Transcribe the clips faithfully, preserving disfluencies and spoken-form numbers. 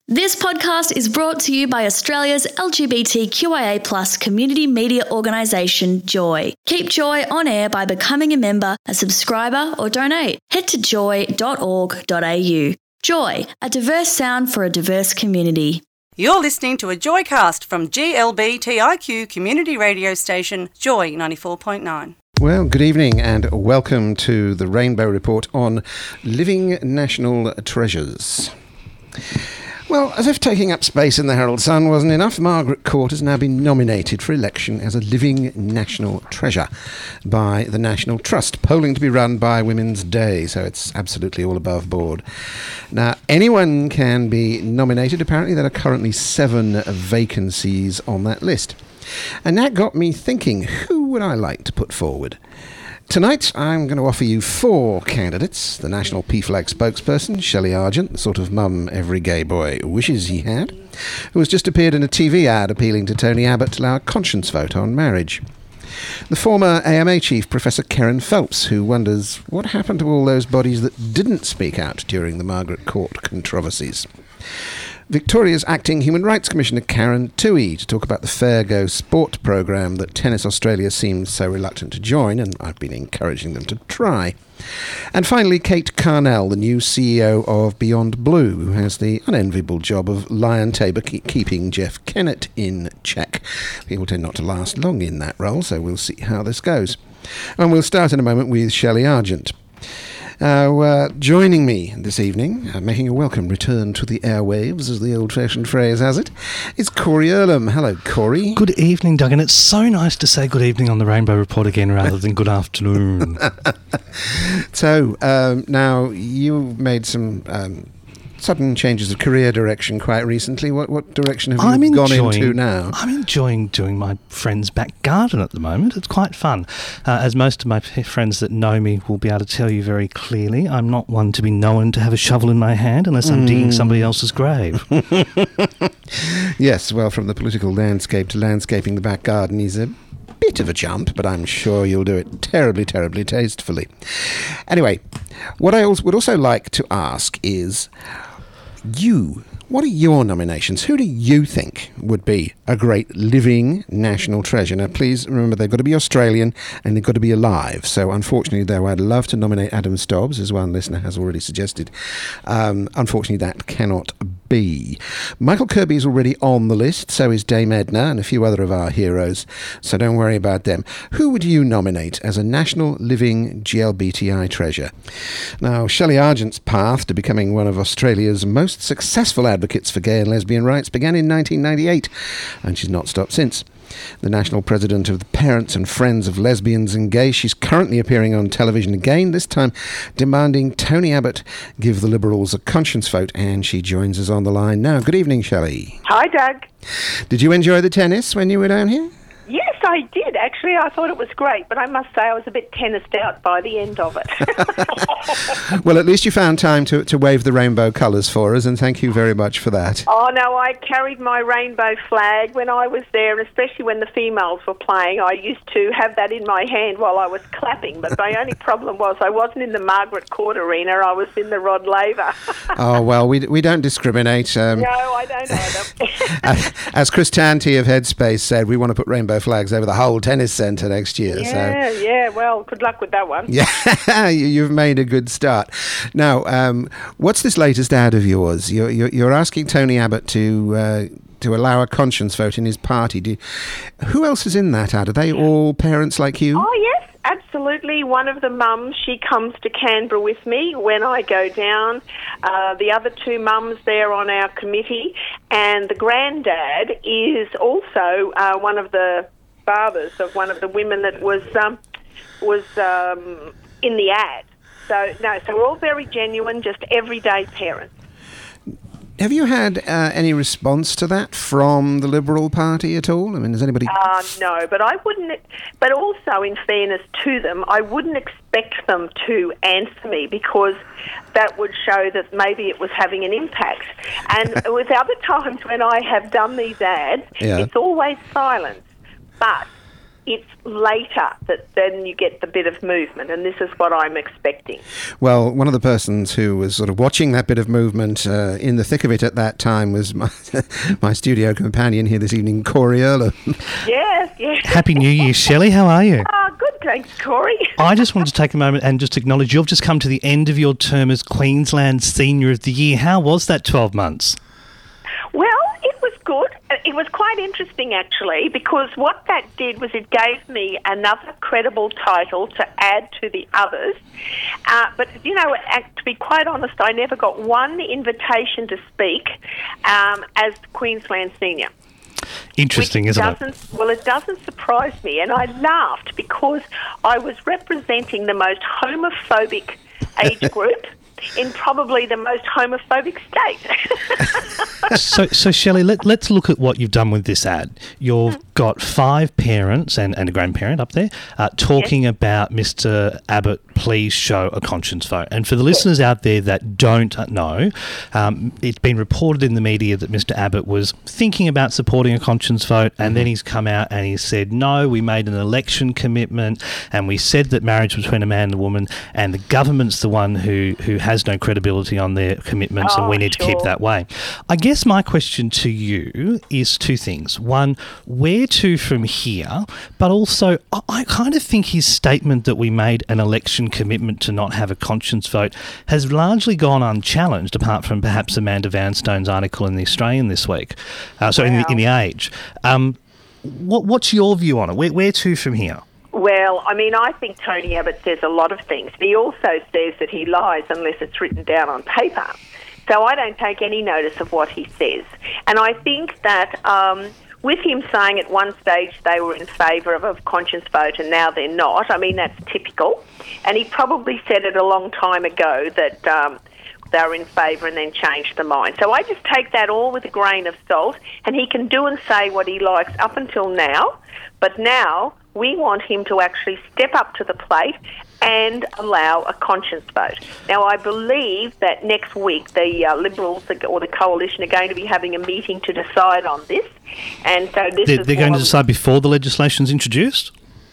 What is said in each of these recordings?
This podcast is brought to you by Australia's L G B T Q I A plus community media organisation, Joy. Keep Joy on air by becoming a member, a subscriber or donate. Head to joy dot org dot a u. Joy, a diverse sound for a diverse community. You're listening to a Joycast from G L B T I Q community radio station, Joy ninety-four point nine. Well, good evening and welcome to the Rainbow Report on Living National Treasures. Well, as if taking up space in the Herald Sun wasn't enough, Margaret Court has now been nominated for election as a living national treasure by the National Trust, polling to be run by Women's Day, so it's absolutely all above board. Now, anyone can be nominated. Apparently there are currently seven vacancies on that list. And that got me thinking, who would I like to put forward? Tonight, I'm going to offer you four candidates. The National P FLAG spokesperson, Shelley Argent, the sort of mum every gay boy wishes he had, who has just appeared in a T V ad appealing to Tony Abbott to allow a conscience vote on marriage. The former A M A chief, Professor Kerryn Phelps, who wonders what happened to all those bodies that didn't speak out during the Margaret Court controversies. Victoria's acting Human Rights Commissioner Karen Toohey to talk about the Fair Go sport programme that Tennis Australia seems so reluctant to join, and I've been encouraging them to try. And finally, Kate Carnell, the new C E O of Beyond Blue, who has the unenviable job of lion tamer keep keeping Jeff Kennett in check. People tend not to last long in that role, so we'll see how this goes. And we'll start in a moment with Shelley Argent. Uh, uh, joining me this evening, uh, making a welcome return to the airwaves, as the old-fashioned phrase has it, is Corey Earlham. Hello, Corey. Good evening, Doug, and it's so nice to say good evening on the Rainbow Report again rather than good afternoon. So, um, now, you made some um, sudden changes of career direction quite recently. What what direction have you I'm gone enjoying, into now? I'm enjoying doing my friend's back garden at the moment. It's quite fun. Uh, as most of my p- friends that know me will be able to tell you very clearly, I'm not one to be known to have a shovel in my hand unless I'm mm. digging somebody else's grave. Yes, well, from the political landscape to landscaping the back garden is a bit of a jump, but I'm sure you'll do it terribly, terribly tastefully. Anyway, what I also would also like to ask is, you, what are your nominations? Who do you think would be a great living national treasure? Now, please remember, they've got to be Australian and they've got to be alive. So, unfortunately, though, I'd love to nominate Adam Stobbs, as one listener has already suggested. Um, unfortunately, that cannot be. Michael Kirby is already on the list, so is Dame Edna and a few other of our heroes, so don't worry about them. Who would you nominate as a national living G L B T I treasure? Now, Shelley Argent's path to becoming one of Australia's most successful advocates for gay and lesbian rights began in nineteen ninety-eight, and she's not stopped since. The national president of the Parents and Friends of Lesbians and Gays, she's currently appearing on television again, this time demanding Tony Abbott give the Liberals a conscience vote, and she joins us on the line now. Good evening, Shelley. Hi, Doug. Did you enjoy the tennis when you were down here? Yes, I did, actually. I thought it was great, but I must say I was a bit tennised out by the end of it. Well, at least you found time to, to wave the rainbow colours for us, and thank you very much for that. Oh, no, I carried my rainbow flag when I was there, and especially when the females were playing. I used to have that in my hand while I was clapping, but my only problem was I wasn't in the Margaret Court arena, I was in the Rod Laver. Oh, well, we we don't discriminate. Um, no, I don't either. As Chris Tanti of Headspace said, we want to put rainbow flags over the whole tennis centre next year. Yeah, so. yeah, well, good luck with that one. Yeah, you've made a good start. Now, um, what's this latest ad of yours? You're, you're, you're asking Tony Abbott to uh, to allow a conscience vote in his party. Do you, who else is in that ad? Are they all parents like you? Oh, yes, absolutely. One of the mums, she comes to Canberra with me when I go down. Uh, the other two mums there on our committee. And the granddad is also uh, one of the fathers of one of the women that was um, was um, in the ad. So, no, so we're all very genuine, just everyday parents. Have you had uh, any response to that from the Liberal Party at all? I mean, has anybody... Uh, no, but I wouldn't... But also, in fairness to them, I wouldn't expect them to answer me because that would show that maybe it was having an impact. And with other times when I have done these ads, yeah. It's always silence. But it's later that then you get the bit of movement, and this is what I'm expecting. Well, one of the persons who was sort of watching that bit of movement uh, in the thick of it at that time was my, my studio companion here this evening, Corey Earlham. Yes, yes. Happy New Year, Shelley. How are you? Oh, good, thanks, Corey. I just wanted to take a moment and just acknowledge you've just come to the end of your term as Queensland Senior of the Year. How was that twelve months? Well, it was good. It was quite interesting, actually, because what that did was it gave me another credible title to add to the others. Uh, but, you know, to be quite honest, I never got one invitation to speak um, as Queensland Senior. Interesting, Which isn't doesn't, it? Well, it doesn't surprise me. And I laughed because I was representing the most homophobic age group in probably the most homophobic state. so, so Shelley, let, let's look at what you've done with this ad. You've got five parents and, and a grandparent up there uh, talking yes. about Mister Abbott, please show a conscience vote. And for the listeners out there that don't know, um, it's been reported in the media that Mister Abbott was thinking about supporting a conscience vote, and mm-hmm. then he's come out and he said, no, we made an election commitment and we said that marriage between a man and a woman, and the government's the one who, who has no credibility on their commitments, oh, and we need sure. to keep that way. I guess my question to you is two things. One, where to from here? But also, I, I kind of think his statement that we made an election commitment to not have a conscience vote has largely gone unchallenged, apart from perhaps Amanda Vanstone's article in The Australian this week. Uh, so wow. in, the, in The Age. Um, what, what's your view on it? Where, where to from here? Well, I mean, I think Tony Abbott says a lot of things. He also says that he lies unless it's written down on paper. So I don't take any notice of what he says. And I think that um, with him saying at one stage they were in favour of a conscience vote and now they're not, I mean, that's typical. And he probably said it a long time ago that um, they were in favour and then changed their mind. So I just take that all with a grain of salt, and he can do and say what he likes up until now. But now we want him to actually step up to the plate and allow a conscience vote. Now, I believe that next week the uh, Liberals or the Coalition are going to be having a meeting to decide on this. And so this they're, is they're going to decide before the legislation's introduced?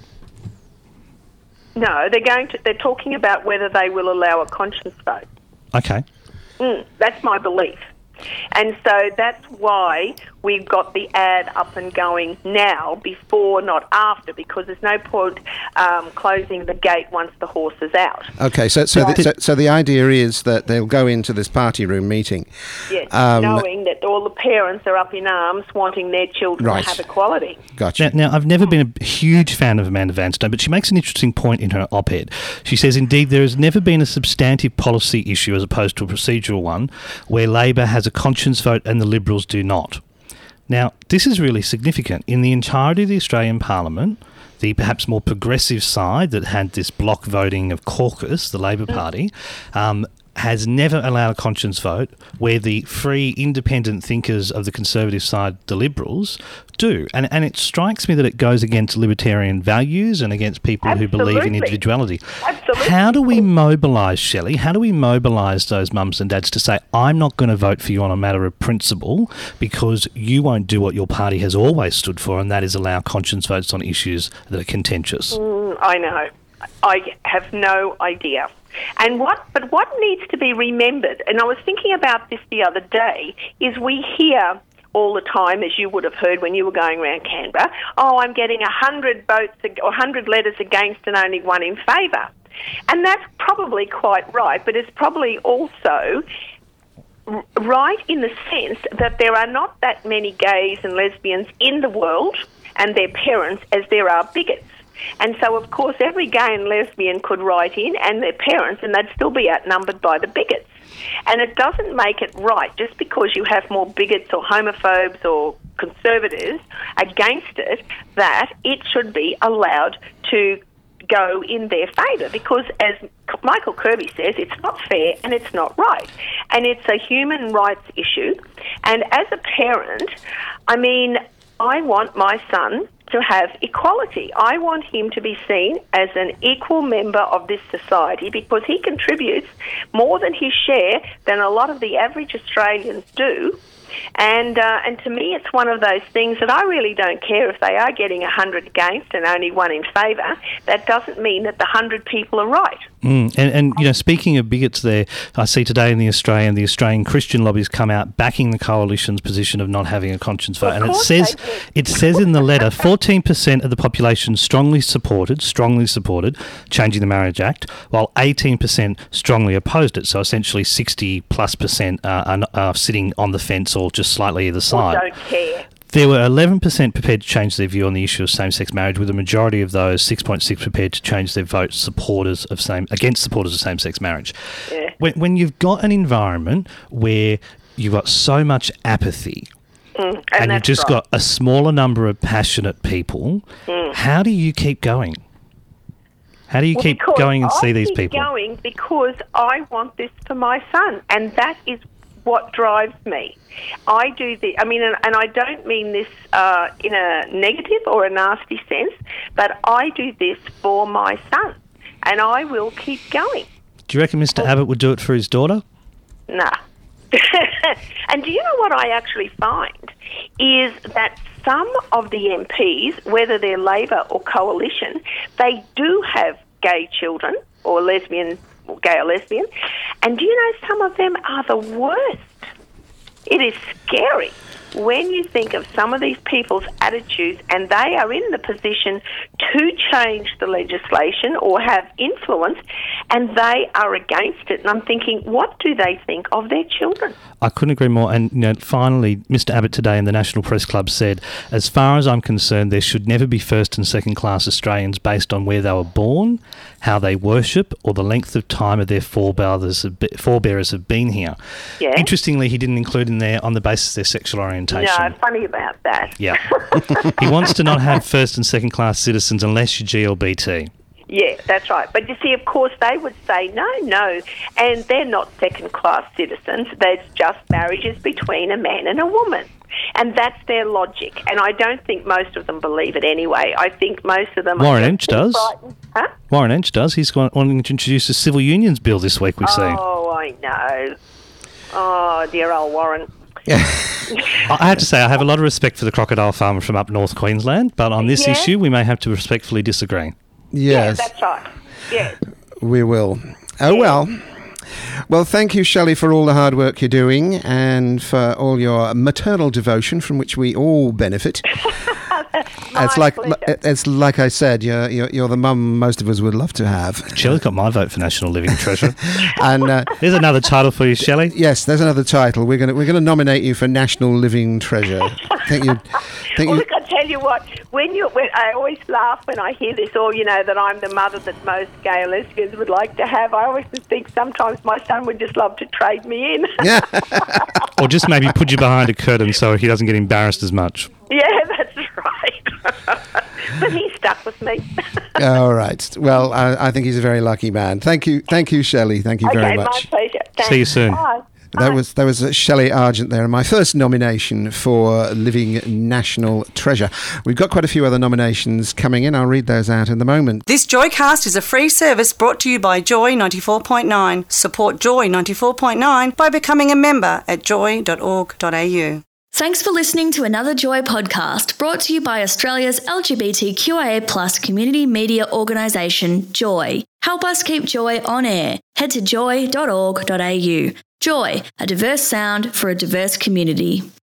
No, they're going to. They're talking about whether they will allow a conscience vote. Okay. Mm, that's my belief. And so that's why we've got the ad up and going now, before, not after, because there's no point um, closing the gate once the horse is out. Okay, so so, the, so so the idea is that they'll go into this party room meeting. Yes, um, knowing that all the parents are up in arms wanting their children right. to have equality. Gotcha. Now, now, I've never been a huge fan of Amanda Vanstone, but she makes an interesting point in her op-ed. She says, indeed, there has never been a substantive policy issue as opposed to a procedural one where Labor has a conscience vote and the Liberals do not. Now, this is really significant. In the entirety of the Australian Parliament, the perhaps more progressive side that had this block voting of caucus, the Labor Party, um, has never allowed a conscience vote, where the free, independent thinkers of the Conservative side, the Liberals, do. And and it strikes me that it goes against libertarian values and against people Absolutely. who believe in individuality. Absolutely. How do we mobilise, Shelley? How do we mobilise those mums and dads to say, I'm not going to vote for you on a matter of principle because you won't do what your party has always stood for, and that is allow conscience votes on issues that are contentious? Mm, I know. I have no idea. And what, but what needs to be remembered, and I was thinking about this the other day, is we hear all the time, as you would have heard when you were going around Canberra, oh, I'm getting one hundred votes or one hundred letters against and only one in favour. And that's probably quite right, but it's probably also r- right in the sense that there are not that many gays and lesbians in the world and their parents as there are bigots. And so, of course, every gay and lesbian could write in, and their parents, and they'd still be outnumbered by the bigots. And it doesn't make it right just because you have more bigots or homophobes or conservatives against it, that it should be allowed to go in their favour, because as Michael Kirby says, it's not fair and it's not right. And it's a human rights issue. And as a parent, I mean, I want my son to have equality. I want him to be seen as an equal member of this society, because he contributes more than his share than a lot of the average Australians do. And uh, and to me, it's one of those things that I really don't care if they are getting one hundred against and only one in favour. That doesn't mean that the one hundred people are right. Mm. And, and, you know, speaking of bigots there, I see today in the Australian, the Australian Christian lobbies come out backing the coalition's position of not having a conscience vote. Of and it course says they do. it says in the letter, fourteen percent of the population strongly supported, strongly supported changing the Marriage Act, while eighteen percent strongly opposed it. So essentially sixty plus percent uh, are, are sitting on the fence or just slightly either Or side. don't care. There were eleven percent prepared to change their view on the issue of same-sex marriage, with a majority of those, six point six, prepared to change their vote supporters of same against supporters of same-sex marriage. Yeah. When, when you've got an environment where you've got so much apathy Mm, and and, you've that's just right. got a smaller number of passionate people, Mm. how do you keep going? How do you Well, keep because going and I see these keep people? going because I want this for my son, and that is what drives me. I do the. I mean, and, and I don't mean this uh, in a negative or a nasty sense, but I do this for my son, and I will keep going. Do you reckon Mister Abbott would do it for his daughter? Nah. And do you know what I actually find is that some of the M Ps, whether they're Labor or Coalition, they do have gay children or lesbian, or gay or lesbian, and do you know some of them are the worst? It is scary when you think of some of these people's attitudes, and they are in the position to change the legislation or have influence, and they are against it. And I'm thinking, what do they think of their children? I couldn't agree more. And you know, finally, Mister Abbott today in the National Press Club said, as far as I'm concerned, there should never be first and second class Australians based on where they were born, how they worship, or the length of time of their forebearers have, be- forebearers have been here. Yeah. Interestingly, he didn't include in there on the basis of their sexual orientation. No, funny about that. Yeah. He wants to not have first and second class citizens unless you're G L B T. Yeah, that's right. But you see, of course, they would say no, no, and they're not second-class citizens. There's just marriages between a man and a woman, and that's their logic. And I don't think most of them believe it anyway. I think most of them Warren are Inch does. frightened. Huh? Warren Inch does. He's going wanting to introduce a civil unions bill this week, we've seen. Oh, I know. Oh, dear old Warren. I have to say, I have a lot of respect for the crocodile farmer from up North Queensland, but on this Yeah. issue, we may have to respectfully disagree. Yes, Yeah, that's right. Yeah. we will. Oh, well. Well, thank you, Shelley, for all the hard work you're doing and for all your maternal devotion from which we all benefit. It's like pleasure. it's like I said, you're, you're you're the mum most of us would love to have. Shelley's got my vote for National Living Treasure. And uh, There's another title for you, Shelley. yes, there's another title. We're gonna we're gonna nominate you for National Living Treasure. Think you think Well, you look, I tell you what, when you, when, I always laugh when I hear this, or, you know, that I'm the mother that most gay or lesbians would like to have. I always just think sometimes my son would just love to trade me in. Yeah. Or just maybe put you behind a curtain so he doesn't get embarrassed as much. Yeah, that's right. But he stuck with me. All right. Well, I, I think he's a very lucky man. Thank you, thank you, Shelley. Thank you very Okay, much. my pleasure. Thanks. See you soon. Bye. That Bye. was that was uh, Shelley Argent there, and my first nomination for Living National Treasure. We've got quite a few other nominations coming in. I'll read those out in the moment. This Joycast is a free service brought to you by Joy ninety-four point nine. Support Joy ninety-four point nine by becoming a member at joy dot org dot a u. Thanks for listening to another Joy podcast brought to you by Australia's L G B T Q I A plus community media organisation, Joy. Help us keep Joy on air. Head to joy dot org dot a u. Joy, a diverse sound for a diverse community.